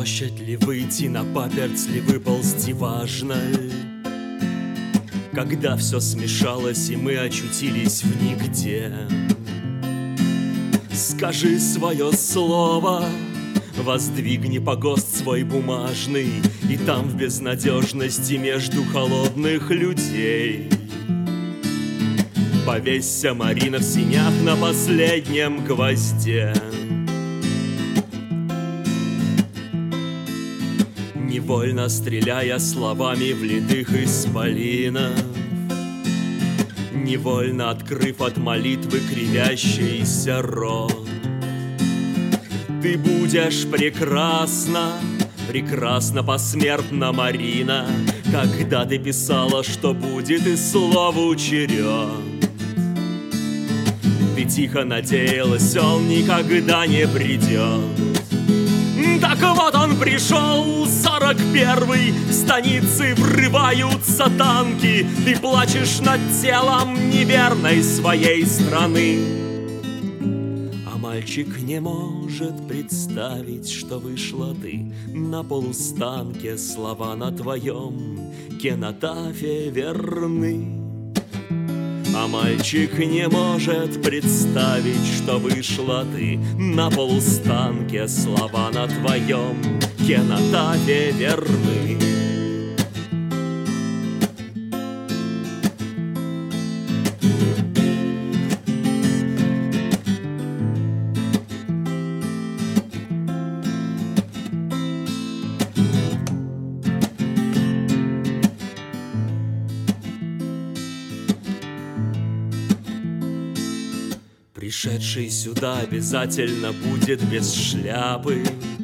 площадь ли выйти, на паперть ли выползти, важно ли? Когда все смешалось и мы очутились в нигде. Скажи свое слово, воздвигни погост свой бумажный, и там в безнадежности между холодных людей повесься, Марина, в синях на последнем гвозде. Невольно стреляя словами в литых исполинов, невольно открыв от молитвы кривящийся рот, ты будешь прекрасна, прекрасна посмертно, Марина, когда ты писала, что будет и слову черед. Ты тихо надеялась, он никогда не придет. Так вот он пришел, 41-й, в станицы врываются танки. Ты плачешь над телом неверной своей страны. А мальчик не может представить, что вышла ты на полустанке. Слова на твоем кинотафе верны. А мальчик не может представить, что вышла ты на полустанке. Слова на твоем кинотафе верны. Пришедший сюда обязательно будет без шляпы,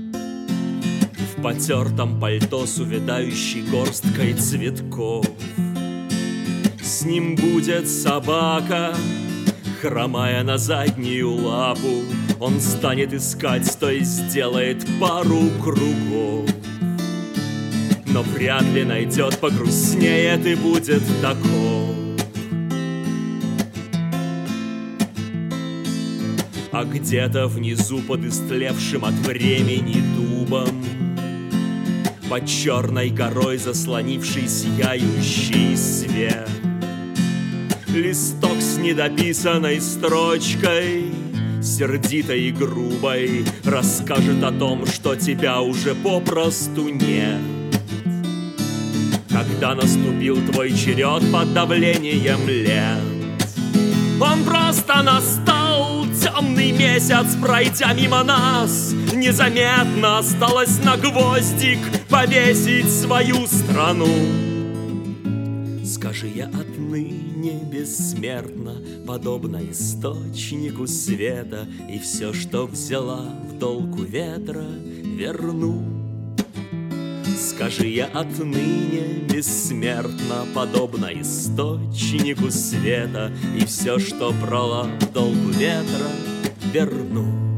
в потертом пальто с увядающей горсткой цветков. С ним будет собака, хромая на заднюю лапу. Он станет искать, то есть сделает пару кругов, но вряд ли найдет, погрустнее ты будет таков. А где-то внизу под истлевшим от времени дубом, под черной горой заслонивший сияющий свет, листок с недописанной строчкой, сердитой и грубой, расскажет о том, что тебя уже попросту нет. Когда наступил твой черед под давлением лет, он просто настал, темный месяц, пройдя мимо нас. Незаметно осталось на гвоздик повесить свою страну. Скажи, я отныне бессмертна, подобно источнику света, и все, что взяла в долг у ветра, верну. Скажи, я отныне бессмертна, подобно источнику света, и все, что брала в долг у ветра, верну.